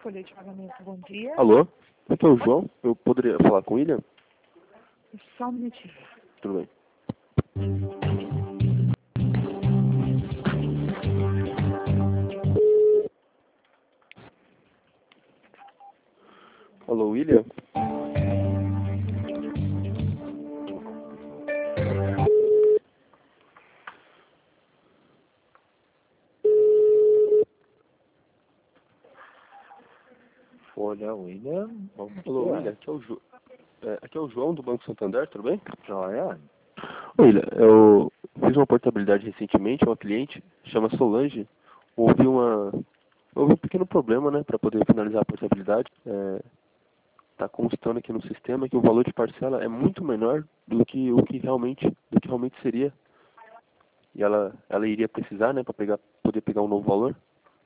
folha de pagamento, bom dia. Alô? Aqui é o João. Eu poderia falar com o William? Só um minutinho. Tudo bem. Alô, William? Folha, William. Alô, William? Aqui é o João do Banco Santander, tudo bem? Joia. William, eu fiz uma portabilidade recentemente, uma cliente, chama Solange, houve um pequeno problema, né, para poder finalizar a portabilidade. Está constando aqui no sistema que o valor de parcela é muito menor do que realmente seria. E ela iria precisar, né, para poder pegar um novo valor.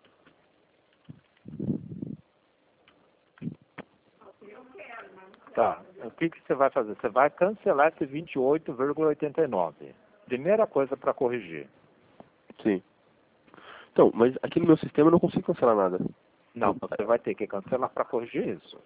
Tá. O que você vai fazer? Você vai cancelar esse 28,89. Primeira coisa para corrigir. Sim. Então, mas aqui no meu sistema eu não consigo cancelar nada. Não, você vai ter que cancelar para corrigir isso.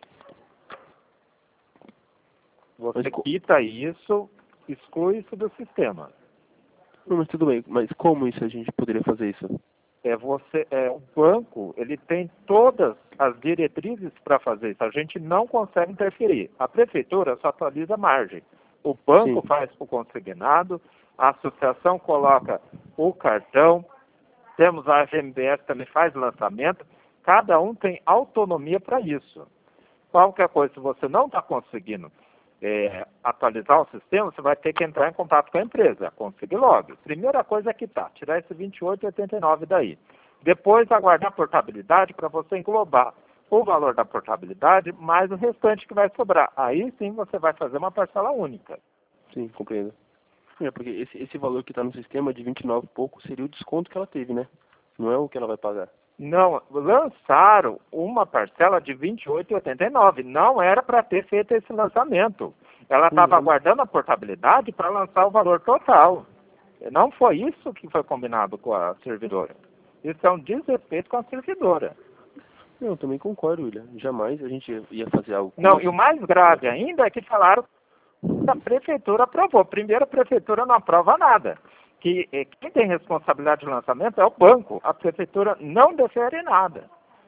Você quita isso, exclui isso do sistema. Não, mas tudo bem. Mas como isso a gente poderia fazer isso? O banco, ele tem todas as diretrizes para fazer isso. A gente não consegue interferir. A prefeitura só atualiza a margem. O banco Sim. faz o consignado, a associação coloca o cartão, temos a GMBS também faz lançamento. Cada um tem autonomia para isso. Qualquer coisa, se você não está conseguindo atualizar o sistema, você vai ter que entrar em contato com a empresa, a Consiglog. Primeira coisa é quitar, tirar esse 28,89 daí. Depois aguardar a portabilidade para você englobar o valor da portabilidade mais o restante que vai sobrar. Aí sim você vai fazer uma parcela única. Sim, compreendo. Porque esse valor que está no sistema de 29 e pouco seria o desconto que ela teve, né? Não é o que ela vai pagar. Não, lançaram uma parcela de 28,89. Não era para ter feito esse lançamento. Ela estava aguardando a portabilidade para lançar o valor total. Não foi isso que foi combinado com a servidora. Isso é um desrespeito com a servidora. Eu também concordo, William. Jamais a gente ia fazer algo... Não, e o mais grave ainda é que falaram que a prefeitura aprovou. Primeiro, a prefeitura não aprova nada. Que quem tem responsabilidade de lançamento é o banco. A prefeitura não defere nada.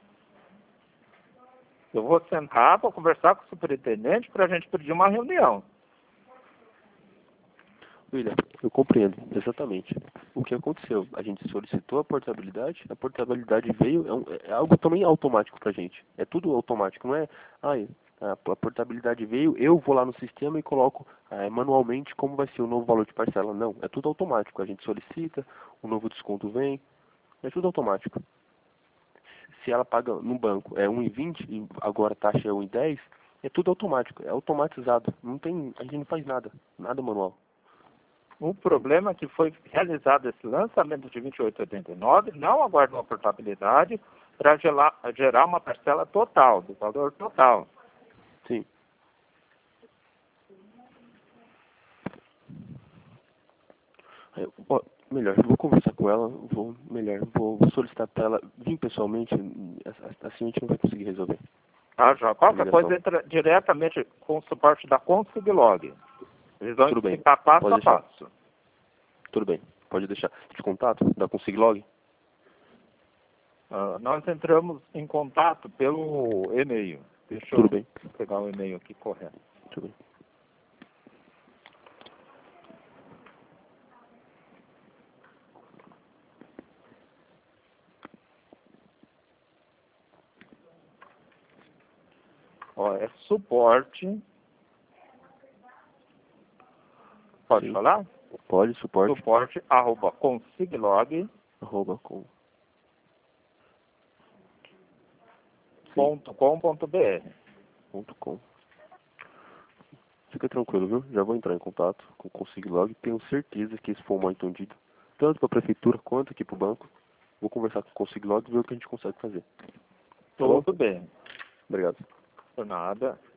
Eu vou sentar para conversar com o superintendente para a gente pedir uma reunião. William, eu compreendo, exatamente. O que aconteceu? A gente solicitou a portabilidade veio, é algo também automático pra gente. É tudo automático, não é? A portabilidade veio, eu vou lá no sistema e coloco manualmente como vai ser o novo valor de parcela. Não, é tudo automático. A gente solicita, o novo desconto vem, é tudo automático. Se ela paga no banco 1,20 e agora a taxa é 1,10, é tudo automático, é automatizado. A gente não faz nada manual. O problema é que foi realizado esse lançamento de 28,89, não aguardou a portabilidade para gerar uma parcela total, do valor total. Sim. Melhor, eu vou conversar com ela, vou solicitar para ela vir pessoalmente, assim a gente não vai conseguir resolver. Já. Qualquer coisa entra diretamente com o suporte da Consiglog. Eles vão explicar passo a passo. Tudo bem, pode deixar. De contato da Consiglog? Nós entramos em contato pelo e-mail. Deixa Tudo eu bem. pegar o e-mail aqui correto. Tudo bem. É suporte. Pode falar? Pode, suporte. Suporte @consiglog. .com.br. Fica tranquilo, viu? Já vou entrar em contato com o Consiglog. Tenho certeza que esse foi um mal entendido, tanto para a prefeitura quanto aqui para o banco. Vou conversar com o Consiglog e ver o que a gente consegue fazer. Tudo bem. Obrigado. Por nada.